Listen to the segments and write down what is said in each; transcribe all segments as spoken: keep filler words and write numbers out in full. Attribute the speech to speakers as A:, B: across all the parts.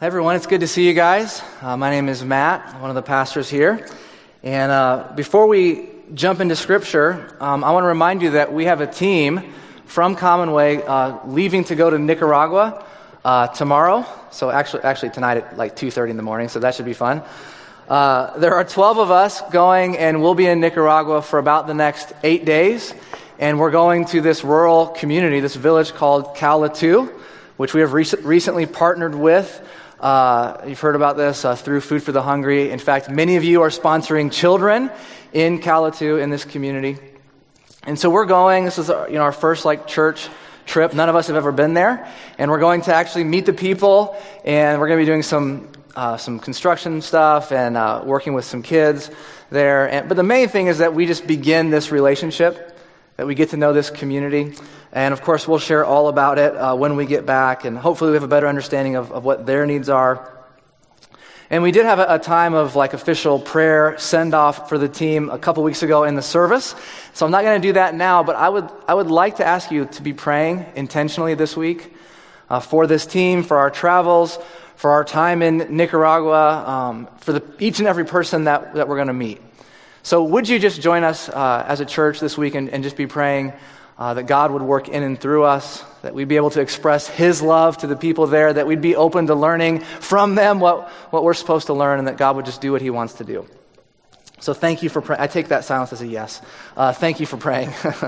A: Hi everyone, it's good to see you guys. Uh, my name is Matt, one of the pastors here. And uh, before we jump into Scripture, um, I want to remind you that we have a team from Commonwealth uh, leaving to go to Nicaragua uh, tomorrow. So actually, actually tonight at like two thirty in the morning, so that should be fun. Uh, there are twelve of us going, and we'll be in Nicaragua for about the next eight days. And we're going to this rural community, this village called Calatu, which we have rec- recently partnered with. Uh, you've heard about this uh, through Food for the Hungry. In fact, many of you are sponsoring children in Calatu in this community. And so we're going, this is our, you know, our first like church trip. None of us have ever been there. And we're going to actually meet the people, and we're going to be doing some uh, some construction stuff and uh, working with some kids there. And, but the main thing is that we just begin this relationship, that we get to know this community. And of course, we'll share all about it uh, when we get back, and hopefully we have a better understanding of, of what their needs are. And we did have a, a time of like official prayer send-off for the team a couple weeks ago in the service. So I'm not going to do that now, but I would I would like to ask you to be praying intentionally this week uh, for this team, for our travels, for our time in Nicaragua, um, for the, each and every person that, that we're going to meet. So would you just join us uh, as a church this week and, and just be praying Uh, that God would work in and through us, that we'd be able to express His love to the people there, that we'd be open to learning from them what, what we're supposed to learn, and that God would just do what He wants to do. So thank you for praying. I take that silence as a yes. Uh, thank you for praying.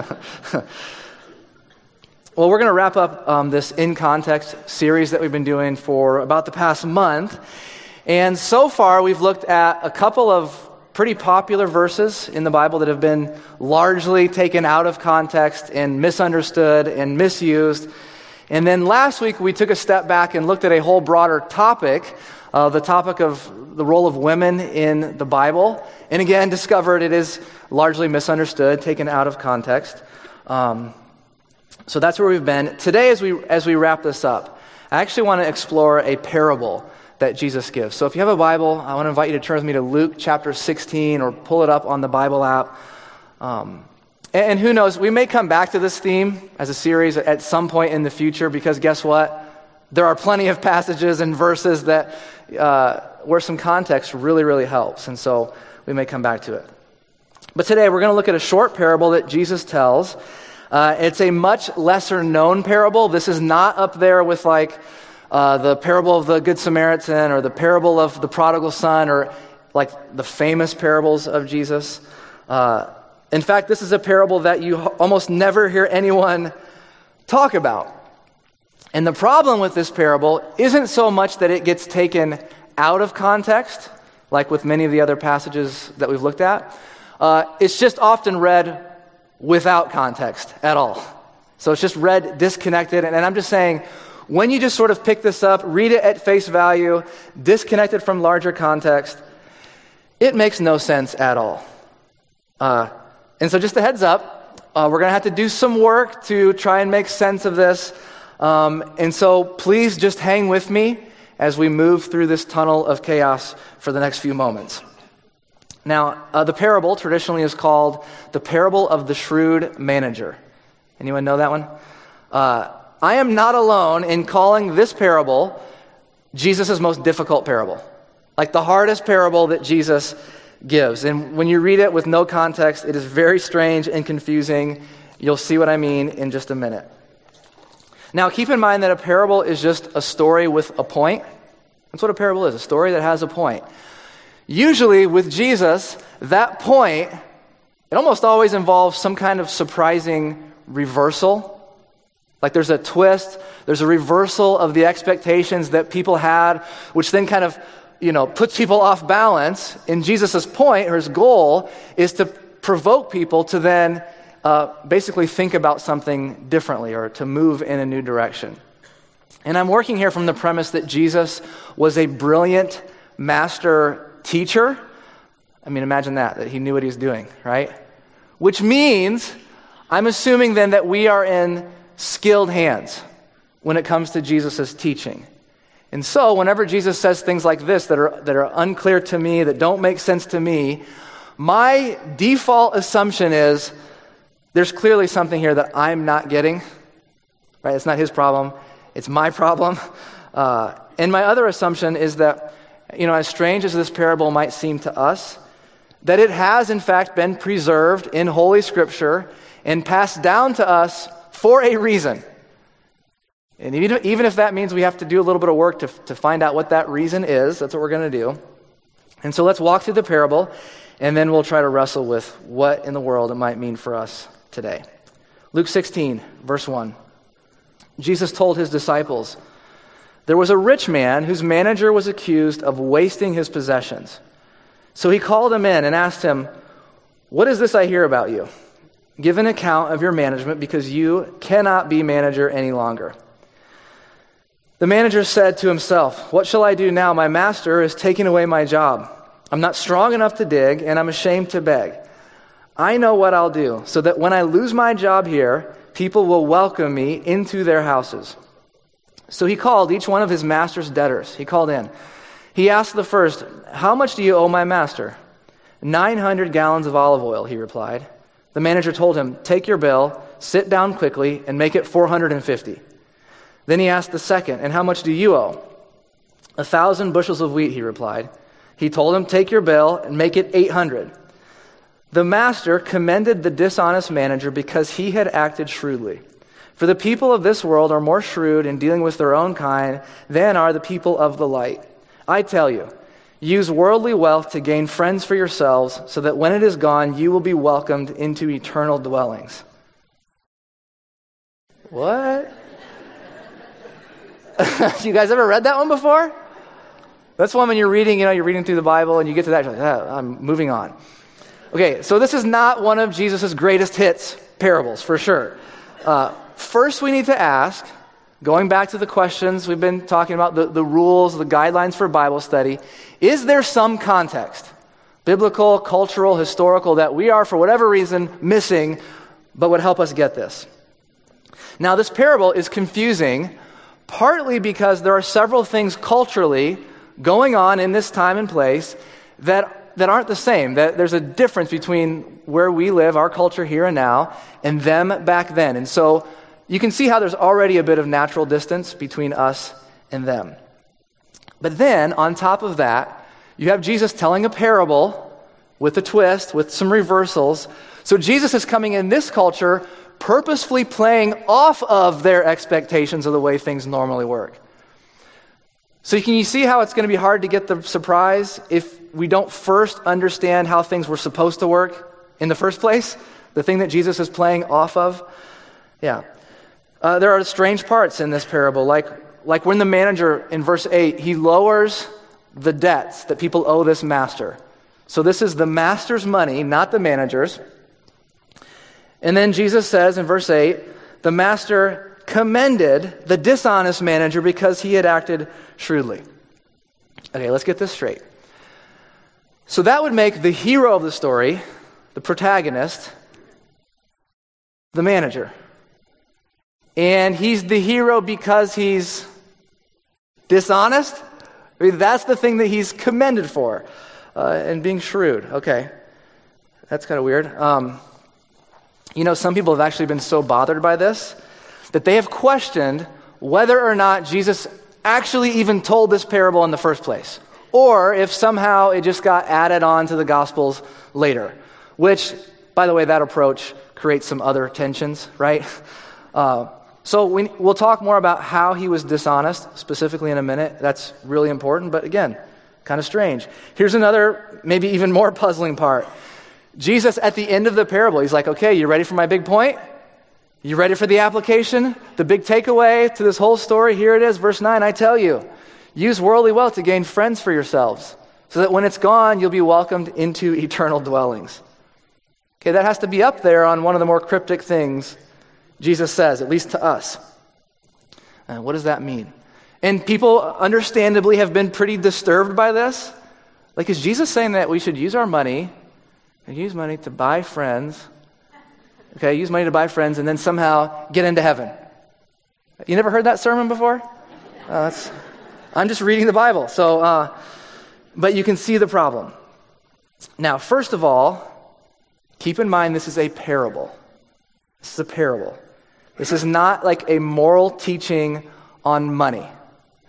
A: Well, we're going to wrap up um, this In Context series that we've been doing for about the past month. And so far, we've looked at a couple of pretty popular verses in the Bible that have been largely taken out of context and misunderstood and misused. And then last week we took a step back and looked at a whole broader topic, uh, the topic of the role of women in the Bible. And again, discovered it is largely misunderstood, taken out of context. Um, so that's where we've been. Today, as we as we wrap this up, I actually want to explore a parable that Jesus gives. So if you have a Bible, I want to invite you to turn with me to Luke chapter sixteen, or pull it up on the Bible app. Um, and, and who knows, we may come back to this theme as a series at some point in the future, because guess what? There are plenty of passages and verses that uh, where some context really, really helps. And so we may come back to it. But today we're going to look at a short parable that Jesus tells. Uh, it's a much lesser known parable. This is not up there with like Uh, the parable of the Good Samaritan, or the parable of the prodigal son, or like the famous parables of Jesus. Uh, in fact, this is a parable that you h- almost never hear anyone talk about. And the problem with this parable isn't so much that it gets taken out of context, like with many of the other passages that we've looked at. Uh, it's just often read without context at all. So it's just read disconnected. And, and I'm just saying, when you just sort of pick this up, read it at face value, disconnected from larger context, it makes no sense at all. Uh, and so just a heads up, uh, we're going to have to do some work to try and make sense of this. Um, and so please just hang with me as we move through this tunnel of chaos for the next few moments. Now, uh, the parable traditionally is called the parable of the shrewd manager. Anyone know that one? Uh I am not alone in calling this parable Jesus' most difficult parable, like the hardest parable that Jesus gives. And when you read it with no context, it is very strange and confusing. You'll see what I mean in just a minute. Now, keep in mind that a parable is just a story with a point. That's what a parable is, a story that has a point. Usually with Jesus, that point, it almost always involves some kind of surprising reversal. Like there's a twist, there's a reversal of the expectations that people had, which then kind of, you know, puts people off balance. And Jesus' point, or his goal, is to provoke people to then uh, basically think about something differently, or to move in a new direction. And I'm working here from the premise that Jesus was a brilliant master teacher. I mean, imagine that, that he knew what he was doing, right? Which means, I'm assuming then that we are in skilled hands when it comes to Jesus' teaching. And so whenever Jesus says things like this that are that are unclear to me, that don't make sense to me, my default assumption is there's clearly something here that I'm not getting. Right? It's not his problem. It's my problem. Uh, and my other assumption is that, you know, as strange as this parable might seem to us, that it has in fact been preserved in Holy Scripture and passed down to us for a reason. And even, even if that means we have to do a little bit of work to, to find out what that reason is, that's what we're going to do. And so let's walk through the parable, and then we'll try to wrestle with what in the world it might mean for us today. Luke sixteen, verse one. Jesus told his disciples, "There was a rich man whose manager was accused of wasting his possessions. So he called him in and asked him, 'What is this I hear about you? Give an account of your management, because you cannot be manager any longer.' The manager said to himself, 'What shall I do now? My master is taking away my job. I'm not strong enough to dig, and I'm ashamed to beg. I know what I'll do, so that when I lose my job here, people will welcome me into their houses.' So he called each one of his master's debtors. He called in. He asked the first, 'How much do you owe my master?' Nine hundred gallons of olive oil,' he replied. The manager told him, 'Take your bill, sit down quickly, and make it four hundred fifty. Then he asked the second, 'And how much do you owe?' 'A thousand bushels of wheat,' he replied. He told him, 'Take your bill and make it eight hundred. The master commended the dishonest manager because he had acted shrewdly. For the people of this world are more shrewd in dealing with their own kind than are the people of the light. I tell you, use worldly wealth to gain friends for yourselves, so that when it is gone, you will be welcomed into eternal dwellings.'" What? You guys ever read that one before? That's one when you're reading, you know, you're reading through the Bible and you get to that, you're like, ah, I'm moving on. Okay, so this is not one of Jesus' greatest hits parables, for sure. Uh, first, we need to ask, going back to the questions we've been talking about, the, the rules, the guidelines for Bible study, is there some context, biblical, cultural, historical, that we are, for whatever reason, missing, but would help us get this? Now, this parable is confusing, partly because there are several things culturally going on in this time and place that that aren't the same, that there's a difference between where we live, our culture here and now, and them back then. And so you can see how there's already a bit of natural distance between us and them. But then, on top of that, you have Jesus telling a parable with a twist, with some reversals. So Jesus is coming in this culture purposefully playing off of their expectations of the way things normally work. So can you see how it's going to be hard to get the surprise if we don't first understand how things were supposed to work in the first place? The thing that Jesus is playing off of? Yeah. Uh, there are strange parts in this parable, like, like when the manager in verse eight, he lowers the debts that people owe this master. So this is the master's money, not the manager's. And then Jesus says in verse eight, the master commended the dishonest manager because he had acted shrewdly. Okay, let's get this straight. So that would make the hero of the story, the protagonist, the manager. And he's the hero because he's dishonest? I mean, that's the thing that he's commended for, uh, and being shrewd. Okay, that's kind of weird. Um, you know, some people have actually been so bothered by this that they have questioned whether or not Jesus actually even told this parable in the first place, or if somehow it just got added on to the Gospels later, which, by the way, that approach creates some other tensions, right? Uh, so we, we'll talk more about how he was dishonest, specifically in a minute. That's really important, but again, kind of strange. Here's another, maybe even more puzzling part. Jesus, at the end of the parable, he's like, okay, you ready for my big point? You ready for the application? The big takeaway to this whole story? Here it is, verse nine, I tell you, use worldly wealth to gain friends for yourselves, so that when it's gone, you'll be welcomed into eternal dwellings. Okay, that has to be up there on one of the more cryptic things Jesus says, at least to us. Uh, what does that mean? And people, understandably, have been pretty disturbed by this. Like, is Jesus saying that we should use our money, and use money to buy friends, okay, use money to buy friends, and then somehow get into heaven? You never heard that sermon before? Uh, that's, I'm just reading the Bible. So, uh, but you can see the problem. Now, first of all, keep in mind this is a parable. This is a parable. This is not like a moral teaching on money.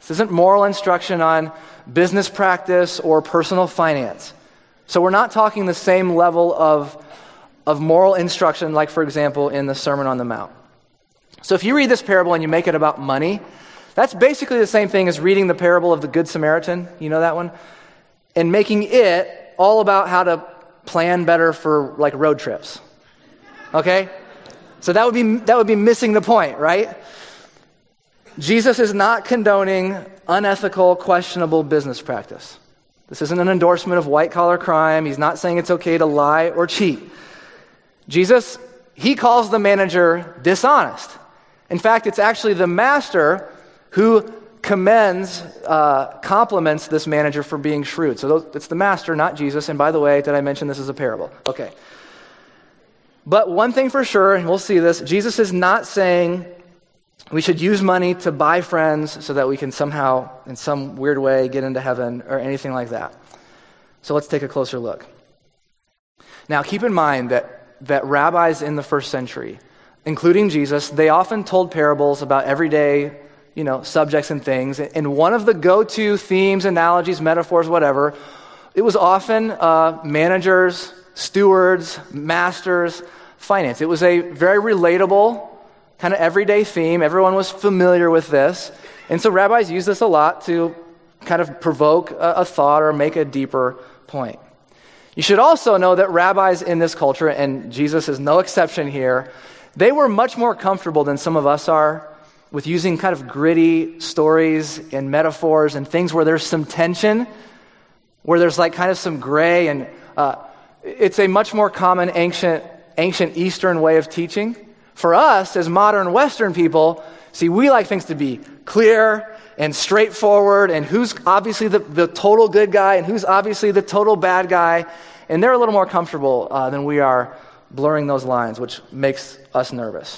A: This isn't moral instruction on business practice or personal finance. So we're not talking the same level of, of moral instruction, like, for example, in the Sermon on the Mount. So if you read this parable and you make it about money, that's basically the same thing as reading the parable of the Good Samaritan, you know that one? And making it all about how to plan better for, like, road trips. Okay? So that would be that would be missing the point, right? Jesus is not condoning unethical, questionable business practice. This isn't an endorsement of white-collar crime. He's not saying it's okay to lie or cheat. Jesus, he calls the manager dishonest. In fact, it's actually the master who commends, uh, compliments this manager for being shrewd. So those, it's the master, not Jesus. And by the way, did I mention this is a parable? Okay. But one thing for sure, and we'll see this, Jesus is not saying we should use money to buy friends so that we can somehow, in some weird way, get into heaven or anything like that. So let's take a closer look. Now, keep in mind that, that rabbis in the first century, including Jesus, they often told parables about everyday, you know, subjects and things. And one of the go-to themes, analogies, metaphors, whatever, it was often uh, managers, stewards, masters, finance. It was a very relatable, kind of everyday theme. Everyone was familiar with this. And so rabbis use this a lot to kind of provoke a, a thought or make a deeper point. You should also know that rabbis in this culture, and Jesus is no exception here, they were much more comfortable than some of us are with using kind of gritty stories and metaphors and things where there's some tension, where there's like kind of some gray, and uh, it's a much more common ancient, ancient Eastern way of teaching. For us, as modern Western people, see, we like things to be clear and straightforward, and who's obviously the, the total good guy and who's obviously the total bad guy, and they're a little more comfortable uh, than we are blurring those lines, which makes us nervous.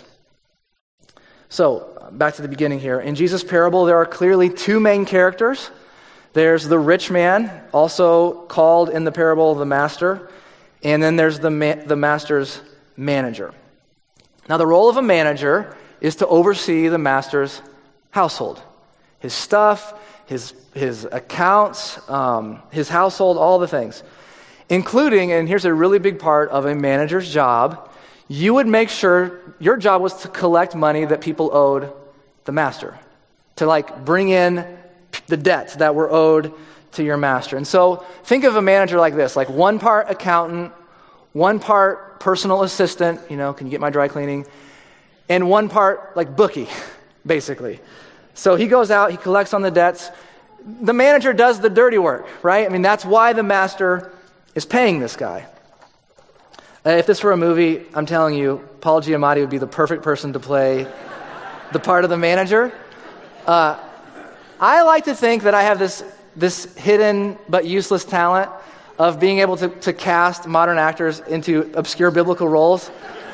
A: So, back to the beginning here. In Jesus' parable, there are clearly two main characters. There's the rich man, also called in the parable the master, and then there's the ma- the master's manager. Now, the role of a manager is to oversee the master's household. His stuff, his his accounts, um, his household, all the things. Including, and here's a really big part of a manager's job, you would make sure your job was to collect money that people owed the master. To like bring in the debts that were owed to your master. And so think of a manager like this, like one part accountant, one part personal assistant, you know, can you get my dry cleaning? And one part like bookie, basically. So he goes out, he collects on the debts. The manager does the dirty work, right? I mean, that's why the master is paying this guy. Uh, if this were a movie, I'm telling you, Paul Giamatti would be the perfect person to play the part of the manager. Uh, I like to think that I have this this hidden but useless talent of being able to, to cast modern actors into obscure biblical roles.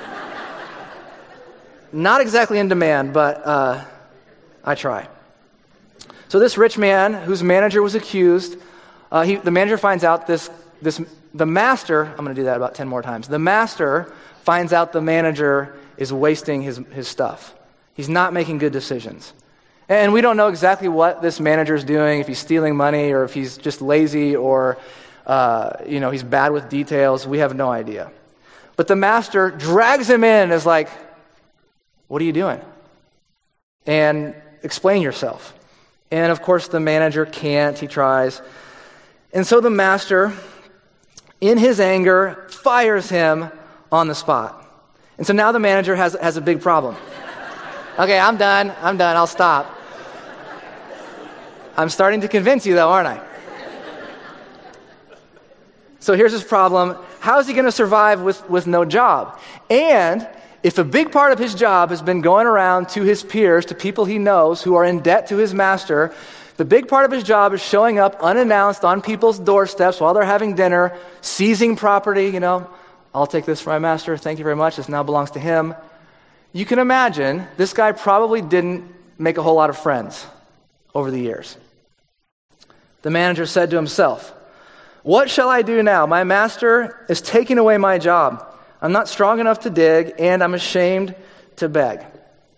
A: Not exactly in demand, but uh, I try. So this rich man, whose manager was accused, uh, he, the manager finds out this, this, the master, I'm going to do that about ten more times, the master finds out the manager is wasting his, his stuff. He's not making good decisions. And we don't know exactly what this manager is doing, if he's stealing money or if he's just lazy or, uh, you know, he's bad with details. We have no idea. But the master drags him in and is like, what are you doing? And explain yourself. And of course the manager can't, he tries. And so the master, in his anger, fires him on the spot. And so now the manager has, has a big problem. Okay, I'm done, I'm done, I'll stop. I'm starting to convince you though, aren't I? So here's his problem. How is he going to survive with, with no job? And if a big part of his job has been going around to his peers, to people he knows who are in debt to his master, the big part of his job is showing up unannounced on people's doorsteps while they're having dinner, seizing property, you know, I'll take this for my master, thank you very much, this now belongs to him. You can imagine this guy probably didn't make a whole lot of friends over the years. The manager said to himself, "What shall I do now? My master is taking away my job. I'm not strong enough to dig, and I'm ashamed to beg."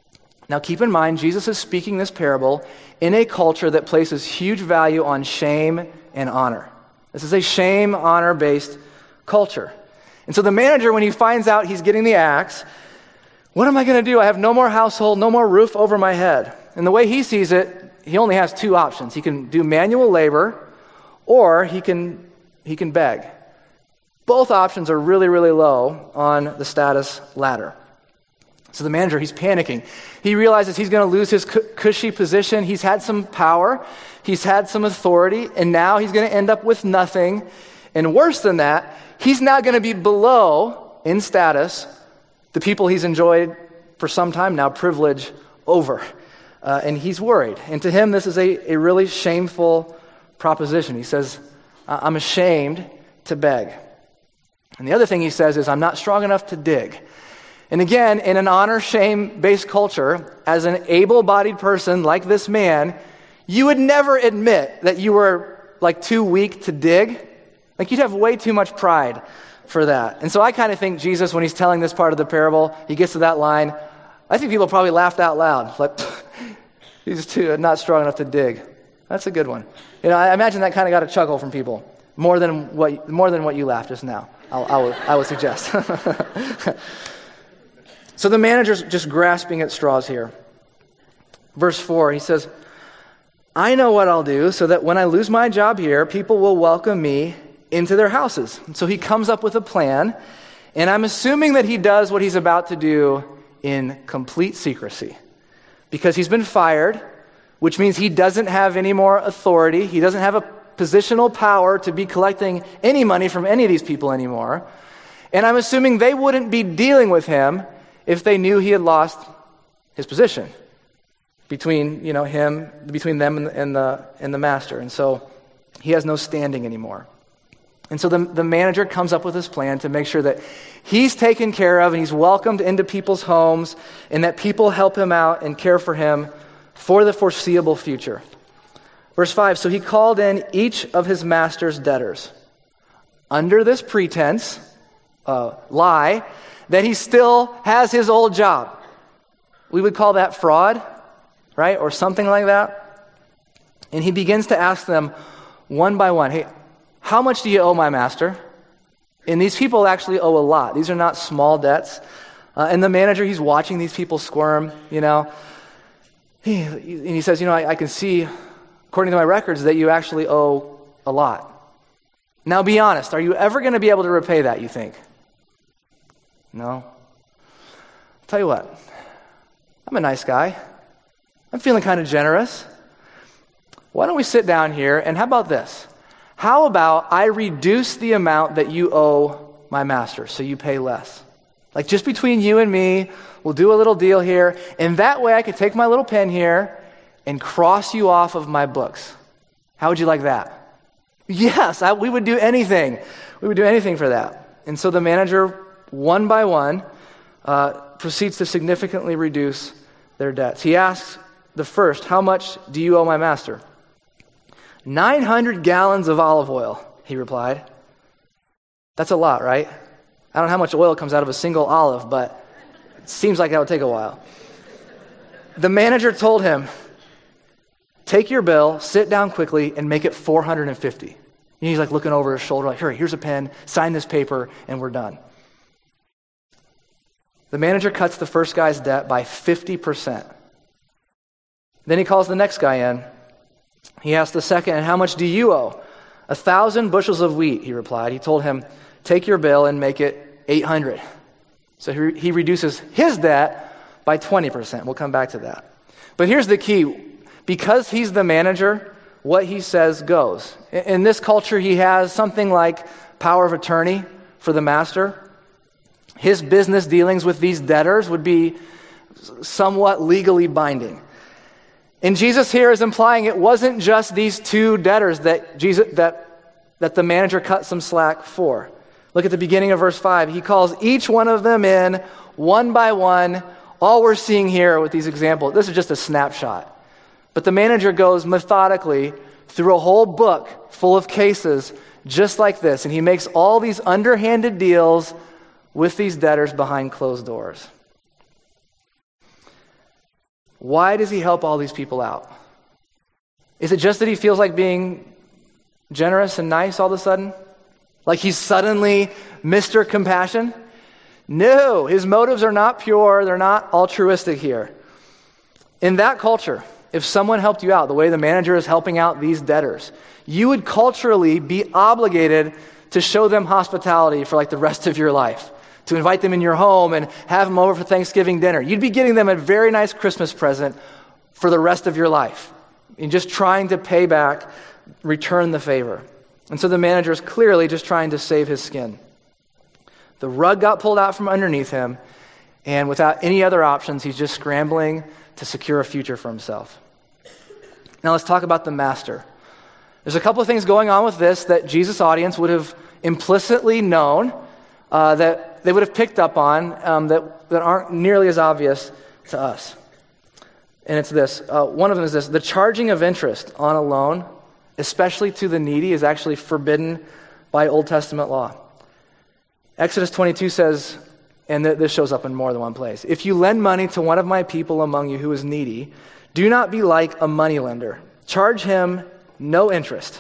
A: Now keep in mind, Jesus is speaking this parable in a culture that places huge value on shame and honor. This is a shame, honor-based culture. And so the manager, when he finds out he's getting the axe, what am I going to do? I have no more household, no more roof over my head. And the way he sees it, he only has two options. He can do manual labor, or he can he can beg. Both options are really, really low on the status ladder. So the manager, he's panicking. He realizes he's going to lose his cushy position. He's had some power. He's had some authority. And now he's going to end up with nothing. And worse than that, he's now going to be below, in status, the people he's enjoyed for some time now privilege over. Uh, and he's worried. And to him, this is a, a really shameful proposition. He says, I'm ashamed to beg. And the other thing he says is, I'm not strong enough to dig. And again, in an honor-shame-based culture, as an able-bodied person like this man, you would never admit that you were like too weak to dig. Like you'd have way too much pride for that. And so I kind of think Jesus, when he's telling this part of the parable, he gets to that line, I think people probably laughed out loud. Like, he's too not strong enough to dig. That's a good one. You know, I imagine that kind of got a chuckle from people. More than what more than what you laughed just now, I'll, I, would, I would suggest. So the manager's just grasping at straws here. Verse four, he says, I know what I'll do so that when I lose my job here, people will welcome me into their houses. And so he comes up with a plan, and I'm assuming that he does what he's about to do in complete secrecy. Because he's been fired, which means he doesn't have any more authority. He doesn't have a positional power to be collecting any money from any of these people anymore. And I'm assuming they wouldn't be dealing with him if they knew he had lost his position between, you know, him, between them and the, and the, and the master. And so he has no standing anymore. And so the, the manager comes up with this plan to make sure that he's taken care of and he's welcomed into people's homes and that people help him out and care for him for the foreseeable future. Verse five, so he called in each of his master's debtors under this pretense, uh, lie, that he still has his old job. We would call that fraud, right? Or something like that. And he begins to ask them one by one, hey, how much do you owe my master? And these people actually owe a lot. These are not small debts. Uh, and the manager, he's watching these people squirm, you know. He, and he says, you know, I, I can see, according to my records, that you actually owe a lot. Now be honest, are you ever going to be able to repay that, you think? No? I'll tell you what, I'm a nice guy. I'm feeling kind of generous. Why don't we sit down here, and how about this? How about I reduce the amount that you owe my master so you pay less? Like just between you and me, we'll do a little deal here, and that way I could take my little pen here and cross you off of my books. How would you like that? Yes, I, we would do anything. We would do anything for that. And so the manager, one by one, uh, proceeds to significantly reduce their debts. He asks the first, how much do you owe my master? nine hundred gallons of olive oil, he replied. That's a lot, right? I don't know how much oil comes out of a single olive, but it seems like that would take a while. The manager told him, take your bill, sit down quickly, and make it four hundred fifty. And he's like looking over his shoulder, like, here, here's a pen, sign this paper, and we're done. The manager cuts the first guy's debt by fifty percent. Then he calls the next guy in. He asked the second, and how much do you owe? A thousand bushels of wheat, he replied. He told him, take your bill and make it eight hundred. So he, he reduces his debt by twenty percent. We'll come back to that. But here's the key. Because he's the manager, what he says goes. In this culture, he has something like power of attorney for the master. His business dealings with these debtors would be somewhat legally binding. And Jesus here is implying it wasn't just these two debtors that Jesus that that the manager cut some slack for. Look at the beginning of verse five. He calls each one of them in one by one. All we're seeing here with these examples, this is just a snapshot. But the manager goes methodically through a whole book full of cases just like this. And he makes all these underhanded deals with these debtors behind closed doors. why does he help all these people out? Is it just that he feels like being generous and nice all of a sudden? Like he's suddenly Mister Compassion? No, his motives are not pure. They're not altruistic here. In that culture, if someone helped you out the way the manager is helping out these debtors, you would culturally be obligated to show them hospitality for like the rest of your life, to invite them in your home and have them over for Thanksgiving dinner. You'd be getting them a very nice Christmas present for the rest of your life, and just trying to pay back, return the favor. And so the manager is clearly just trying to save his skin. The rug got pulled out from underneath him, and without any other options, he's just scrambling to secure a future for himself. Now let's talk about the master. There's a couple of things going on with this that Jesus' audience would have implicitly known, uh, that they would have picked up on, um, that, that aren't nearly as obvious to us. And it's this. Uh, one of them is this. The charging of interest on a loan, especially to the needy, is actually forbidden by Old Testament law. Exodus twenty-two says, and th- this shows up in more than one place, if you lend money to one of my people among you who is needy, do not be like a moneylender. Charge him no interest.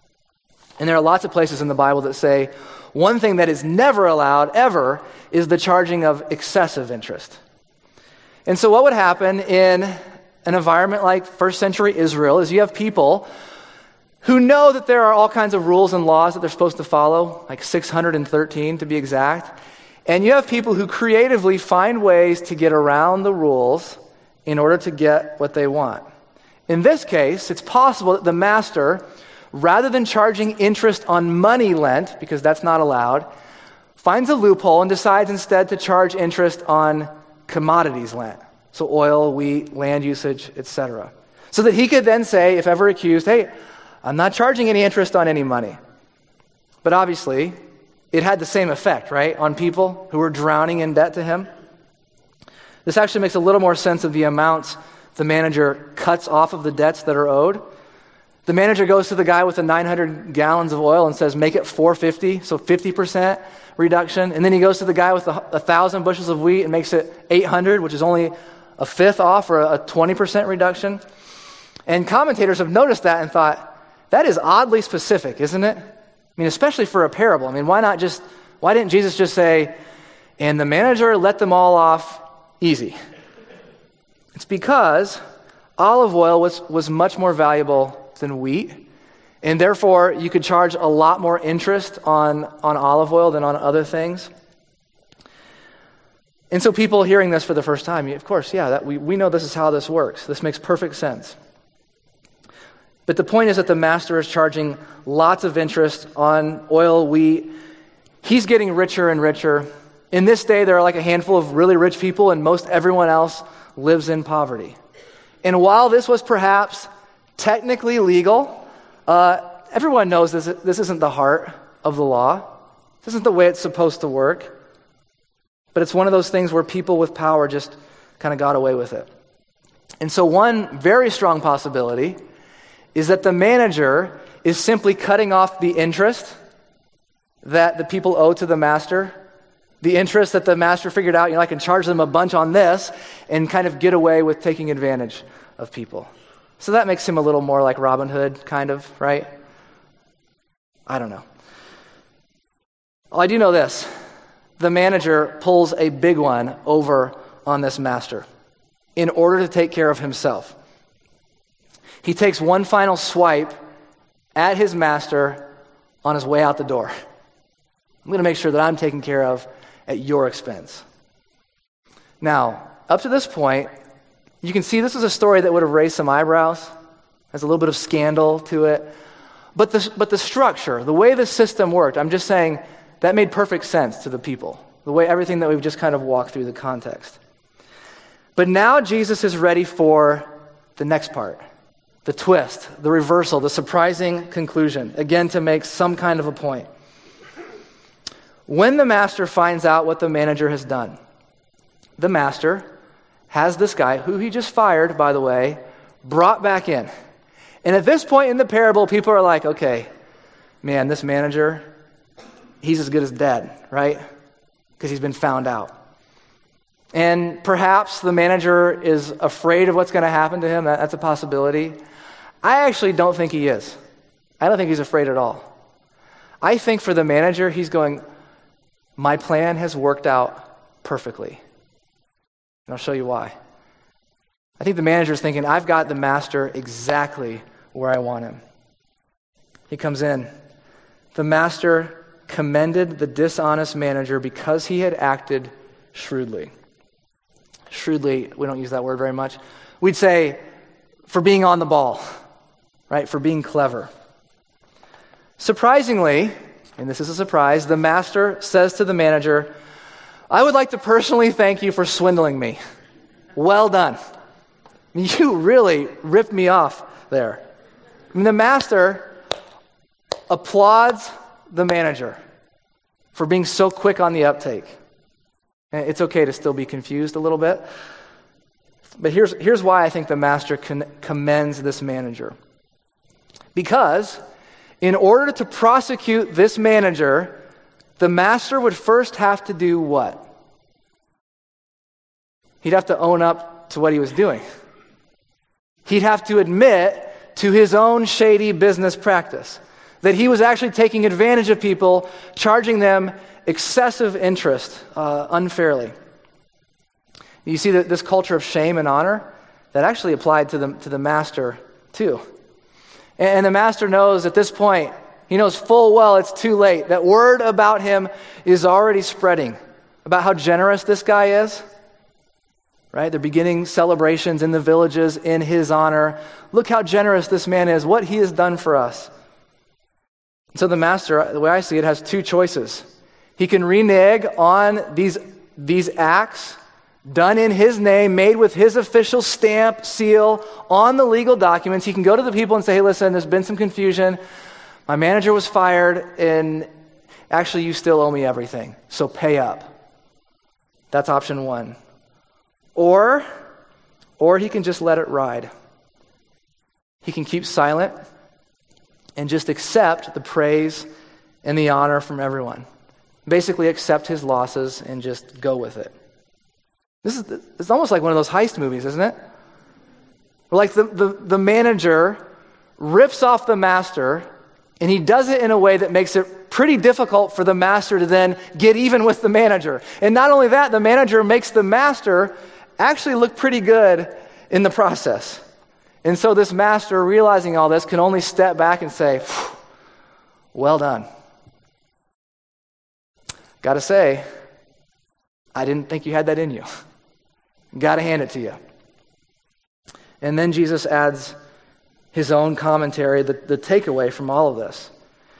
A: And there are lots of places in the Bible that say one thing that is never allowed, ever, is the charging of excessive interest. And so what would happen in an environment like first century Israel is you have people who know that there are all kinds of rules and laws that they're supposed to follow, like six hundred thirteen to be exact. And you have people who creatively find ways to get around the rules in order to get what they want. In this case, it's possible that the master, rather than charging interest on money lent, because that's not allowed, finds a loophole and decides instead to charge interest on commodities lent. So oil, wheat, land usage, et cetera. So that he could then say, if ever accused, hey, I'm not charging any interest on any money. But obviously, it had the same effect, right, on people who were drowning in debt to him. This actually makes a little more sense of the amounts the manager cuts off of the debts that are owed. The manager goes to the guy with the nine hundred gallons of oil and says, make it four hundred fifty, so fifty percent reduction. And then he goes to the guy with the one thousand bushels of wheat and makes it eight hundred, which is only a fifth off, or a twenty percent reduction. And commentators have noticed that and thought, that is oddly specific, isn't it? I mean, especially for a parable. I mean, why not just, why didn't Jesus just say, and the manager let them all off easy? It's because olive oil was, was much more valuable than wheat, and therefore you could charge a lot more interest on, on olive oil than on other things. And so people hearing this for the first time, of course, yeah, that we, we know this is how this works. This makes perfect sense. But the point is that the master is charging lots of interest on oil, wheat. He's getting richer and richer. In this day, there are like a handful of really rich people, and most everyone else lives in poverty. And while this was perhaps technically legal, uh, everyone knows this, this isn't the heart of the law. This isn't the way it's supposed to work. But it's one of those things where people with power just kind of got away with it. And so one very strong possibility is that the manager is simply cutting off the interest that the people owe to the master, the interest that the master figured out, you know, I can charge them a bunch on this and kind of get away with taking advantage of people. So that makes him a little more like Robin Hood, kind of, right? I don't know. Well, I do know this. The manager pulls a big one over on this master in order to take care of himself. He takes one final swipe at his master on his way out the door. I'm going to make sure that I'm taken care of at your expense. Now, up to this point, you can see this is a story that would have raised some eyebrows. There's a little bit of scandal to it. But the, but the structure, the way the system worked, I'm just saying that made perfect sense to the people. The way everything that we've just kind of walked through the context. But now Jesus is ready for the next part. The twist, the reversal, the surprising conclusion, again to make some kind of a point. When the master finds out what the manager has done, the master has this guy, who he just fired, by the way, brought back in. And at this point in the parable, people are like, okay, man, this manager, he's as good as dead, right? Because he's been found out. And perhaps the manager is afraid of what's going to happen to him. That, that's a possibility. I actually don't think he is. I don't think he's afraid at all. I think for the manager, he's going, my plan has worked out perfectly. And I'll show you why. I think the manager is thinking, I've got the master exactly where I want him. He comes in. The master commended the dishonest manager because he had acted shrewdly. Shrewdly, we don't use that word very much. We'd say for being on the ball, right? For being clever. Surprisingly, and this is a surprise, the master says to the manager, I would like to personally thank you for swindling me. Well done. You really ripped me off there. I mean, the master applauds the manager for being so quick on the uptake. And it's okay to still be confused a little bit. But here's, here's why I think the master con- commends this manager. Because in order to prosecute this manager, the master would first have to do what? He'd have to own up to what he was doing. He'd have to admit to his own shady business practice that he was actually taking advantage of people, charging them excessive interest uh, unfairly. You see that this culture of shame and honor, that actually applied to the, to the master too. And, and the master knows at this point, he knows full well it's too late. That word about him is already spreading, about how generous this guy is. Right? They're beginning celebrations in the villages in his honor. Look how generous this man is, what he has done for us. So the master, the way I see it, has two choices. He can renege on these, these acts done in his name, made with his official stamp, seal, on the legal documents. He can go to the people and say, hey, listen, there's been some confusion. My manager was fired, and actually you still owe me everything, so pay up. That's option one. Or, or he can just let it ride. He can keep silent and just accept the praise and the honor from everyone. Basically accept his losses and just go with it. This is it's almost like one of those heist movies, isn't it? Like the, the, the manager rips off the master, and he does it in a way that makes it pretty difficult for the master to then get even with the manager. And not only that, the manager makes the master actually look pretty good in the process. And so this master, realizing all this, can only step back and say, well done. Got to say, I didn't think you had that in you. Got to hand it to you. And then Jesus adds his own commentary, the, the takeaway from all of this.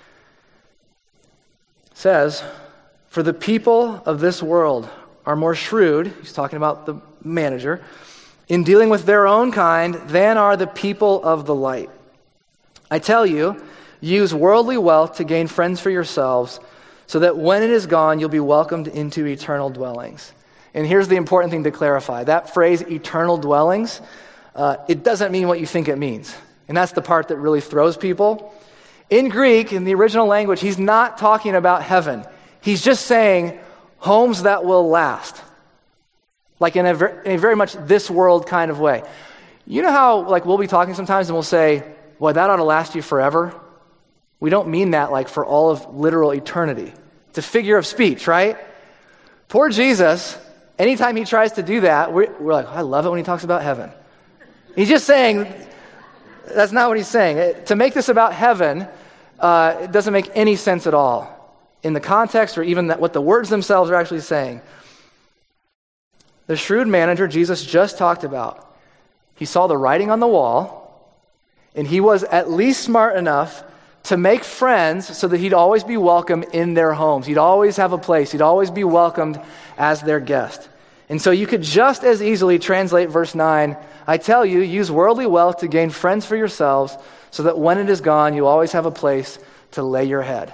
A: It says, for the people of this world are more shrewd, he's talking about the manager, in dealing with their own kind than are the people of the light. I tell you, use worldly wealth to gain friends for yourselves, so that when it is gone, you'll be welcomed into eternal dwellings. And here's the important thing to clarify. That phrase, eternal dwellings, uh, it doesn't mean what you think it means. And that's the part that really throws people. In Greek, in the original language, he's not talking about heaven. He's just saying homes that will last. Like in a, ver- in a very much this world kind of way. You know how like we'll be talking sometimes and we'll say, boy, that ought to last you forever? We don't mean that like for all of literal eternity. It's a figure of speech, right? Poor Jesus, anytime he tries to do that, we're, we're like, oh, I love it when he talks about heaven. He's just saying, that's not what he's saying. It, to make this about heaven, uh, it doesn't make any sense at all in the context or even that, what the words themselves are actually saying. The shrewd manager Jesus just talked about, he saw the writing on the wall, and he was at least smart enough to make friends so that he'd always be welcome in their homes. He'd always have a place. He'd always be welcomed as their guest. And so you could just as easily translate verse nine, I tell you, use worldly wealth to gain friends for yourselves, so that when it is gone, you always have a place to lay your head.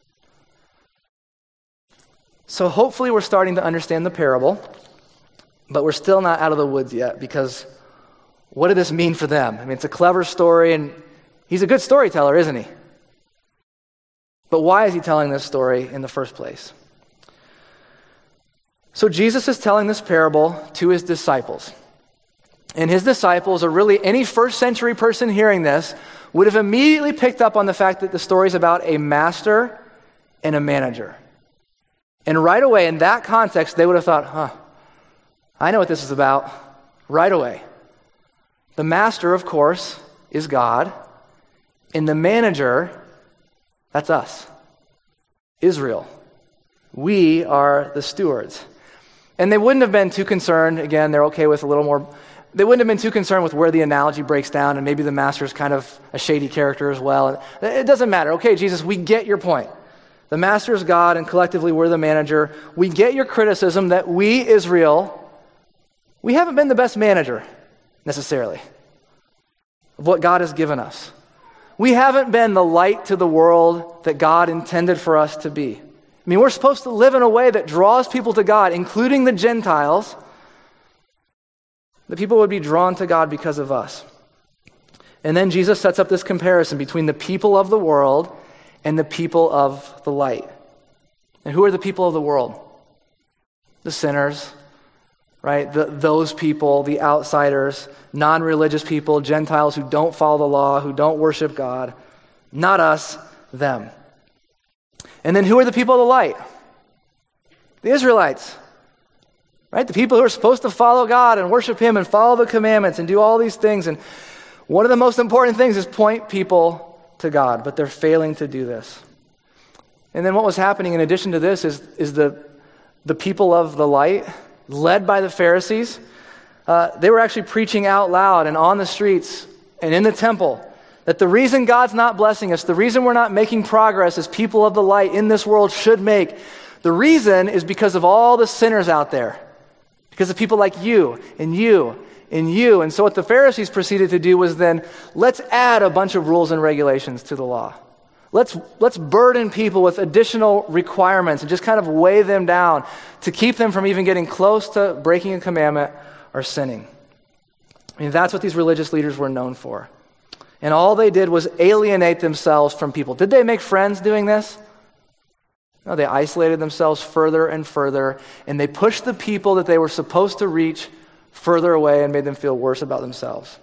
A: So hopefully we're starting to understand the parable, but we're still not out of the woods yet, because what did this mean for them? I mean, it's a clever story, and he's a good storyteller, isn't he? But why is he telling this story in the first place? So Jesus is telling this parable to his disciples. And his disciples, or really any first century person hearing this, would have immediately picked up on the fact that the story is about a master and a manager. And right away, in that context, they would have thought, huh, I know what this is about. Right away. The master, of course, is God. And the manager, that's us. Israel. We are the stewards. And they wouldn't have been too concerned, again, they're okay with a little more, they wouldn't have been too concerned with where the analogy breaks down, and maybe the master's kind of a shady character as well. It doesn't matter. Okay, Jesus, we get your point. The master is God, and collectively we're the manager. We get your criticism that we, Israel, we haven't been the best manager, necessarily, of what God has given us. We haven't been the light to the world that God intended for us to be. I mean, we're supposed to live in a way that draws people to God, including the Gentiles. The people would be drawn to God because of us. And then Jesus sets up this comparison between the people of the world and the people of the light. And who are the people of the world? The sinners, right? The, those people, the outsiders, non-religious people, Gentiles who don't follow the law, who don't worship God. Not us, them. And then who are the people of the light? The Israelites, right? The people who are supposed to follow God and worship Him and follow the commandments and do all these things. And one of the most important things is point people to God, but they're failing to do this. And then what was happening in addition to this is, is the, the people of the light, led by the Pharisees, uh, they were actually preaching out loud and on the streets and in the temple that the reason God's not blessing us, the reason we're not making progress as people of the light in this world should make, the reason is because of all the sinners out there. Because of people like you and you and you. And so what the Pharisees proceeded to do was then, let's add a bunch of rules and regulations to the law. Let's, let's burden people with additional requirements and just kind of weigh them down to keep them from even getting close to breaking a commandment or sinning. I mean, that's what these religious leaders were known for. And all they did was alienate themselves from people. Did they make friends doing this? No, they isolated themselves further and further, and they pushed the people that they were supposed to reach further away and made them feel worse about themselves.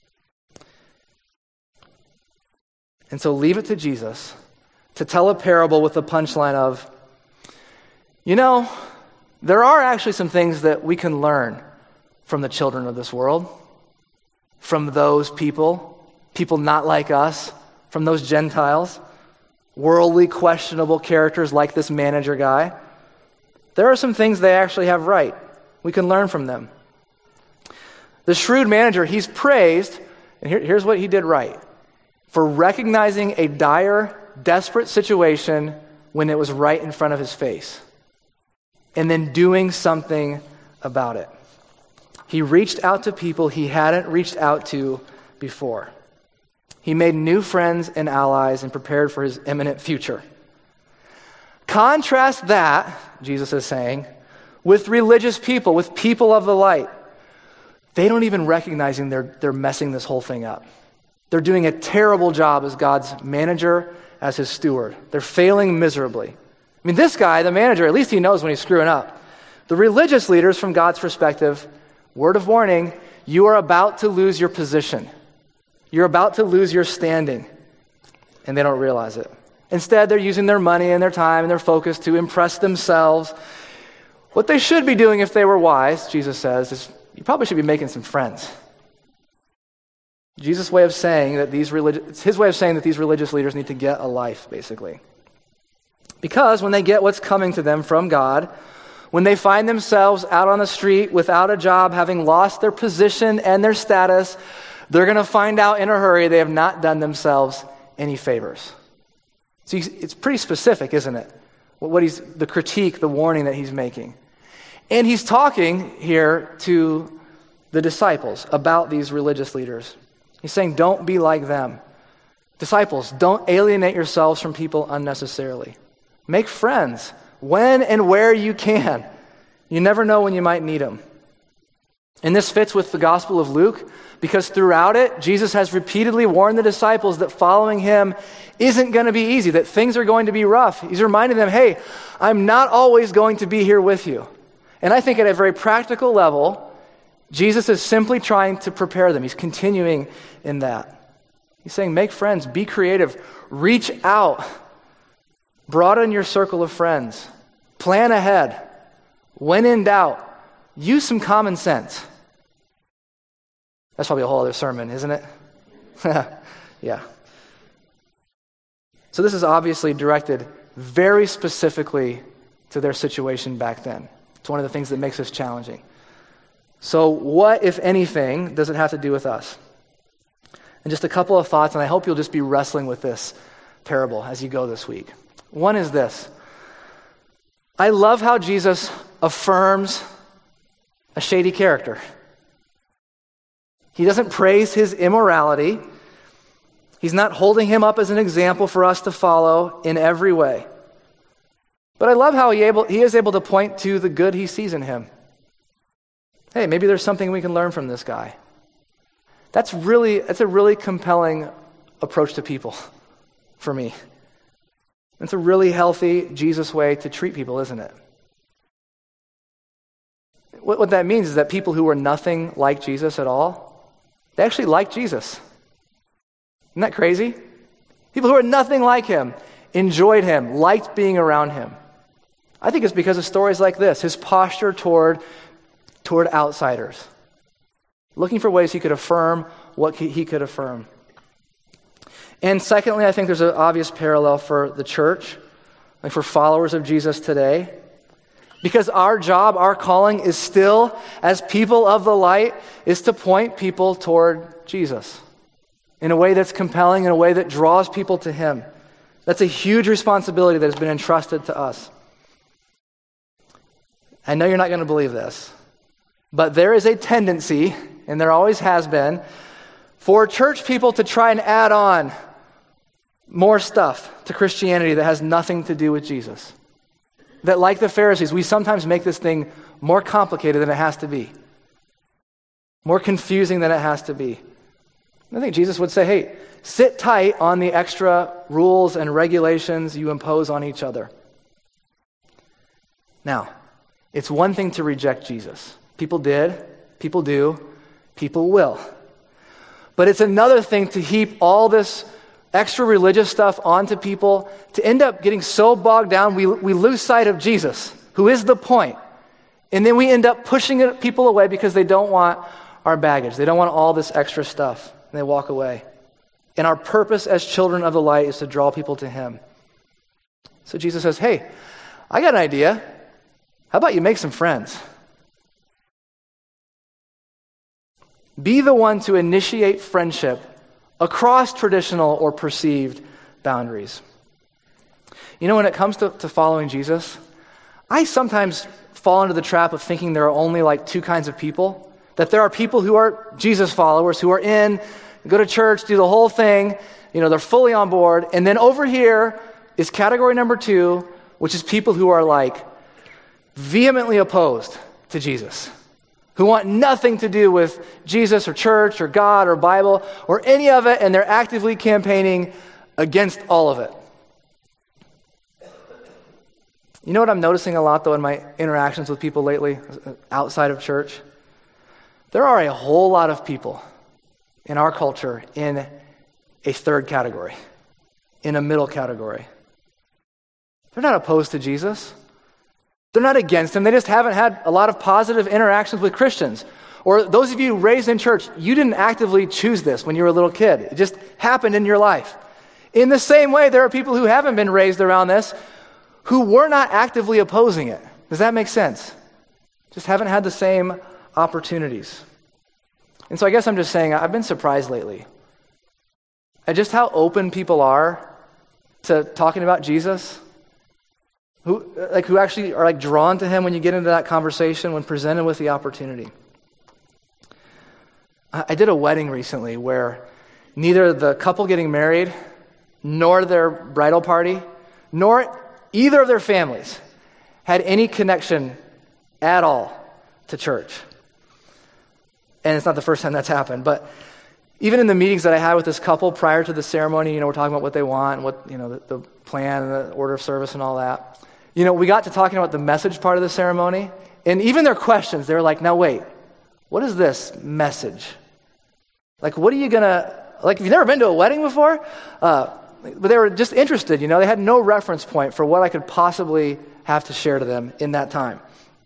A: And so leave it to Jesus to tell a parable with the punchline of, you know, there are actually some things that we can learn from the children of this world, from those people, people not like us, from those Gentiles, worldly, questionable characters like this manager guy. There are some things they actually have right. We can learn from them. The shrewd manager, he's praised, and here, here's what he did right, for recognizing a dire, desperate situation when it was right in front of his face, and then doing something about it. He reached out to people he hadn't reached out to before. He made new friends and allies and prepared for his imminent future. Contrast that, Jesus is saying, with religious people, with people of the light. They don't even recognize they're, they're messing this whole thing up. They're doing a terrible job as God's manager, as his steward. They're failing miserably. I mean, this guy, the manager, at least he knows when he's screwing up. The religious leaders, from God's perspective, word of warning, you are about to lose your position. You're about to lose your standing. And they don't realize it. Instead, they're using their money and their time and their focus to impress themselves. What they should be doing if they were wise, Jesus says, is you probably should be making some friends. Jesus' way of saying that these religious, it's his way of saying that these religious leaders need to get a life, basically. Because when they get what's coming to them from God, when they find themselves out on the street without a job, having lost their position and their status, they're going to find out in a hurry they have not done themselves any favors. So it's pretty specific, isn't it? What he's, the critique, the warning that he's making. And he's talking here to the disciples about these religious leaders. He's saying, don't be like them. Disciples, don't alienate yourselves from people unnecessarily. Make friends when and where you can. You never know when you might need them. And this fits with the Gospel of Luke, because throughout it, Jesus has repeatedly warned the disciples that following him isn't going to be easy, that things are going to be rough. He's reminding them, hey, I'm not always going to be here with you. And I think at a very practical level, Jesus is simply trying to prepare them. He's continuing in that. He's saying, make friends, be creative, reach out, broaden your circle of friends, plan ahead. When in doubt, use some common sense. That's probably a whole other sermon, isn't it? Yeah. So this is obviously directed very specifically to their situation back then. It's one of the things that makes this challenging. So what, if anything, does it have to do with us? And just a couple of thoughts, and I hope you'll just be wrestling with this parable as you go this week. One is this. I love how Jesus affirms a shady character. He doesn't praise his immorality. He's not holding him up as an example for us to follow in every way. But I love how he, able, he is able to point to the good he sees in him. Hey, maybe there's something we can learn from this guy. That's really, that's a really compelling approach to people for me. It's a really healthy Jesus way to treat people, isn't it? What, what that means is that people who were nothing like Jesus at all, they actually liked Jesus. Isn't that crazy? People who are nothing like him enjoyed him, liked being around him. I think it's because of stories like this, his posture toward, toward outsiders, looking for ways he could affirm what he could affirm. And secondly, I think there's an obvious parallel for the church, like for followers of Jesus today. Because our job, our calling is still, as people of the light, is to point people toward Jesus in a way that's compelling, in a way that draws people to him. That's a huge responsibility that has been entrusted to us. I know you're not going to believe this, but there is a tendency, and there always has been, for church people to try and add on more stuff to Christianity that has nothing to do with Jesus. That, like the Pharisees, we sometimes make this thing more complicated than it has to be, more confusing than it has to be. I think Jesus would say, hey, sit tight on the extra rules and regulations you impose on each other. Now, it's one thing to reject Jesus. People did, people do, people will. But it's another thing to heap all this extra religious stuff onto people, to end up getting so bogged down, we, we lose sight of Jesus, who is the point. And then we end up pushing it, people away because they don't want our baggage. They don't want all this extra stuff. And they walk away. And our purpose as children of the light is to draw people to him. So Jesus says, hey, I got an idea. How about you make some friends? Be the one to initiate friendship across traditional or perceived boundaries. You know, when it comes to, to following Jesus, I sometimes fall into the trap of thinking there are only like two kinds of people. That there are people who are Jesus followers, who are in, go to church, do the whole thing, you know, they're fully on board. And then over here is category number two, which is people who are like vehemently opposed to Jesus, who want nothing to do with Jesus or church or God or Bible or any of it, and they're actively campaigning against all of it. You know what I'm noticing a lot, though, in my interactions with people lately outside of church? There are a whole lot of people in our culture in a third category, in a middle category. They're not opposed to Jesus. They're not against him. They just haven't had a lot of positive interactions with Christians. Or those of you raised in church, you didn't actively choose this when you were a little kid. It just happened in your life. In the same way, there are people who haven't been raised around this who were not actively opposing it. Does that make sense? Just haven't had the same opportunities. And so I guess I'm just saying, I've been surprised lately at just how open people are to talking about Jesus. Who like who actually are like drawn to him when you get into that conversation, when presented with the opportunity. I, I did a wedding recently where neither the couple getting married, nor their bridal party, nor either of their families had any connection at all to church. And it's not the first time that's happened, but even in the meetings that I had with this couple prior to the ceremony, you know, we're talking about what they want and what, you know, the, the plan and the order of service and all that. You know, we got to talking about the message part of the ceremony, and even their questions, they were like, now wait, what is this message? Like, what are you going to, like, if you've never been to a wedding before, uh, but they were just interested, you know, they had no reference point for what I could possibly have to share to them in that time.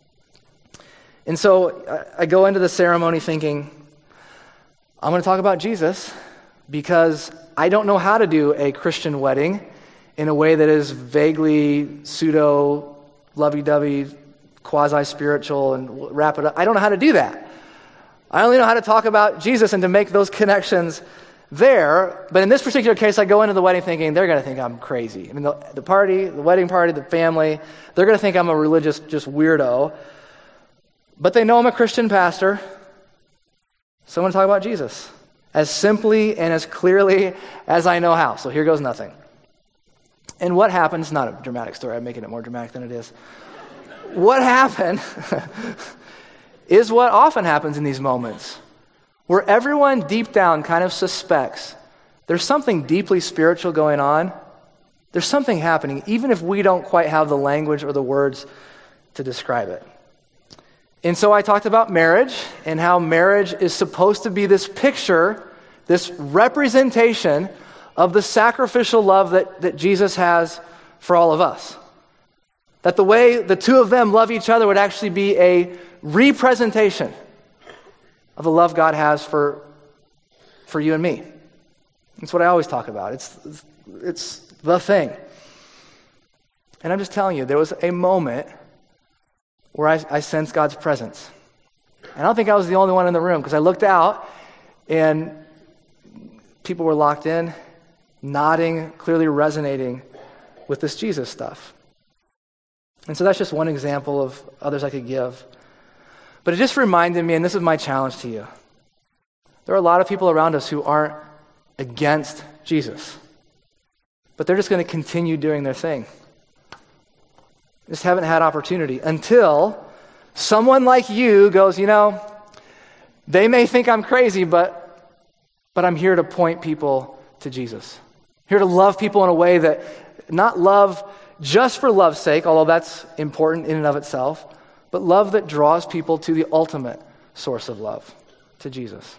A: And so I, I go into the ceremony thinking, I'm going to talk about Jesus because I don't know how to do a Christian wedding in a way that is vaguely pseudo, lovey-dovey, quasi-spiritual, and wrap it up. I don't know how to do that. I only know how to talk about Jesus and to make those connections there. But in this particular case, I go into the wedding thinking they're going to think I'm crazy. I mean, the, the party, the wedding party, the family, they're going to think I'm a religious just weirdo. But they know I'm a Christian pastor, so I'm going to talk about Jesus as simply and as clearly as I know how. So here goes nothing. And what happens, not a dramatic story, I'm making it more dramatic than it is. What happened is what often happens in these moments, where everyone deep down kind of suspects there's something deeply spiritual going on. There's something happening, even if we don't quite have the language or the words to describe it. And so I talked about marriage and how marriage is supposed to be this picture, this representation of the sacrificial love that, that Jesus has for all of us. That the way the two of them love each other would actually be a representation of the love God has for, for you and me. That's what I always talk about. It's, it's the thing. And I'm just telling you, there was a moment where I, I sensed God's presence. And I don't think I was the only one in the room, because I looked out and people were locked in, nodding, clearly resonating with this Jesus stuff. And so that's just one example of others I could give. But it just reminded me, and this is my challenge to you, there are a lot of people around us who aren't against Jesus, but they're just going to continue doing their thing. Just haven't had opportunity until someone like you goes, you know, they may think I'm crazy, but but I'm here to point people to Jesus. Here to love people in a way that, not love just for love's sake, although that's important in and of itself, but love that draws people to the ultimate source of love, to Jesus.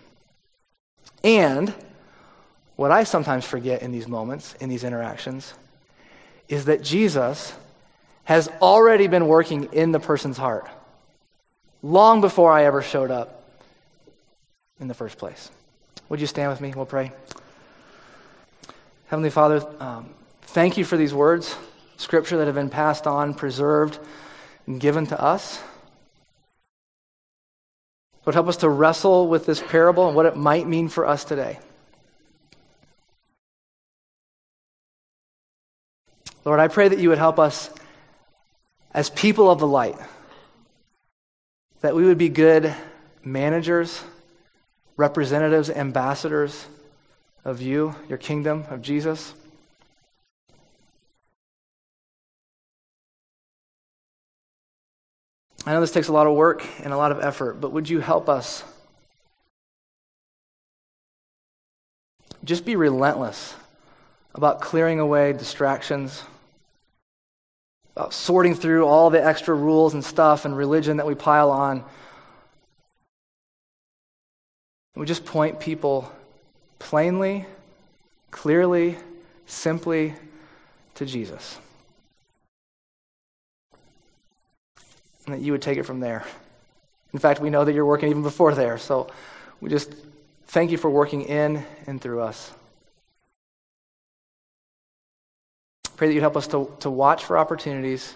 A: And what I sometimes forget in these moments, in these interactions, is that Jesus has already been working in the person's heart long before I ever showed up in the first place. Would you stand with me? We'll pray. Heavenly Father, um, thank you for these words, Scripture that have been passed on, preserved, and given to us. Lord, help us to wrestle with this parable and what it might mean for us today. Lord, I pray that you would help us as people of the light, that we would be good managers, representatives, ambassadors of you, your kingdom, of Jesus. I know this takes a lot of work and a lot of effort, but would you help us just be relentless about clearing away distractions, about sorting through all the extra rules and stuff and religion that we pile on. And we just point people plainly, clearly, simply to Jesus. And that you would take it from there. In fact, we know that you're working even before there. So we just thank you for working in and through us. Pray that you'd help us to, to watch for opportunities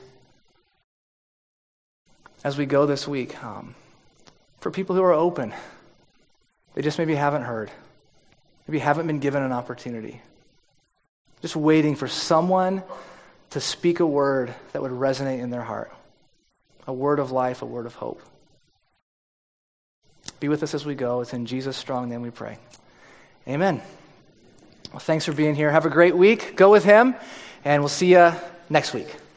A: as we go this week um, for people who are open. They just maybe haven't heard. Maybe haven't been given an opportunity. Just waiting for someone to speak a word that would resonate in their heart. A word of life, a word of hope. Be with us as we go. It's in Jesus' strong name we pray. Amen. Well, thanks for being here. Have a great week. Go with him. And we'll see you next week.